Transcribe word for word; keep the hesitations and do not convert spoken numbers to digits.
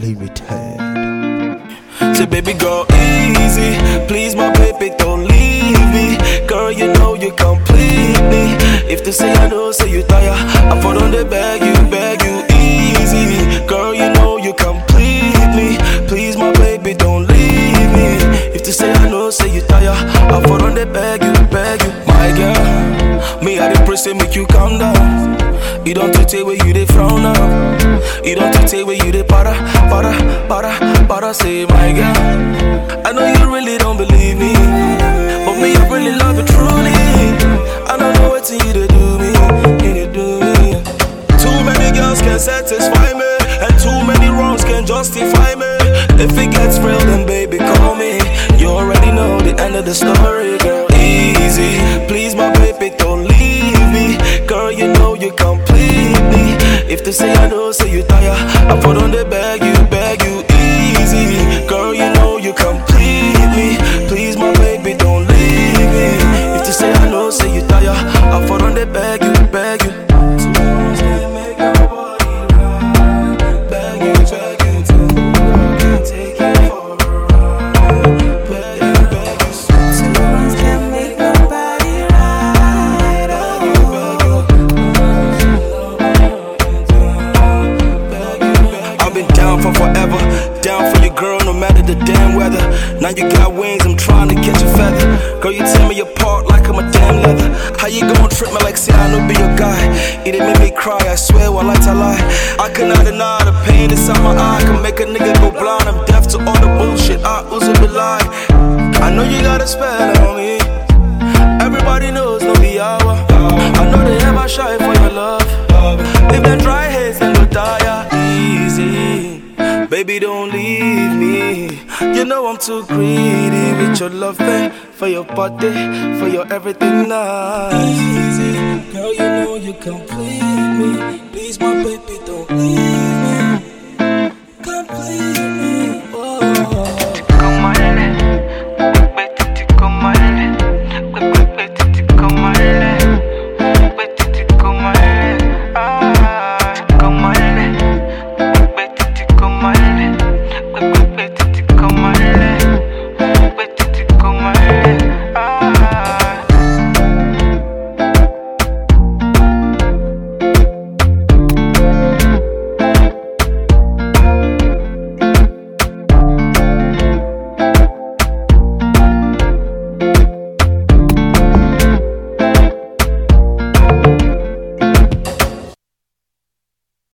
Limited. Say baby girl easy, please my baby don't leave me. Girl you know you complete me. If they say I know, say you tire, I fall on the beg you, beg you easy. Girl you know you complete me. Please my baby don't leave me. If they say I know, say you tire, I fall on the beg you, beg you. My girl, me I dey pray say make you calm down. You don't take where you dey frown now. You don't take where you dey para, para, para, para. Say my girl, I know you really don't believe me, but me I really love you truly. I don't know what you to do me, you to do me. Too many girls can satisfy me, and too many wrongs can justify me. If it gets real, then baby call me. You already know the end of the story, girl. Easy, please my baby don't leave me. Girl you know you complete me. If they say I know, say you tire, I put on the beg you, beg you easy. Girl you know you complete me. Please my baby don't leave me. If they say I know, say you tire, I put on the beg you, beg you. For forever, down for your girl, no matter the damn weather. Now you got wings, I'm trying to catch a feather. Girl, you tear me apart like I'm a damn leather. How you gon' trip me like say I know be your guy? It didn't make me cry, I swear, while I tell lie. I cannot deny the pain inside my eye. Can make a nigga go blind. I'm deaf to all the bullshit, I ooze a lie. I know you got a spell on me. Everybody knows no be hour. I know they ever shy for your love. If them dry heads, then they'll die easy. Baby, don't leave me. You know I'm too greedy with your love, eh? For your body, for your everything nice. Easy, girl, you know you complete me. Please, my baby, don't leave me.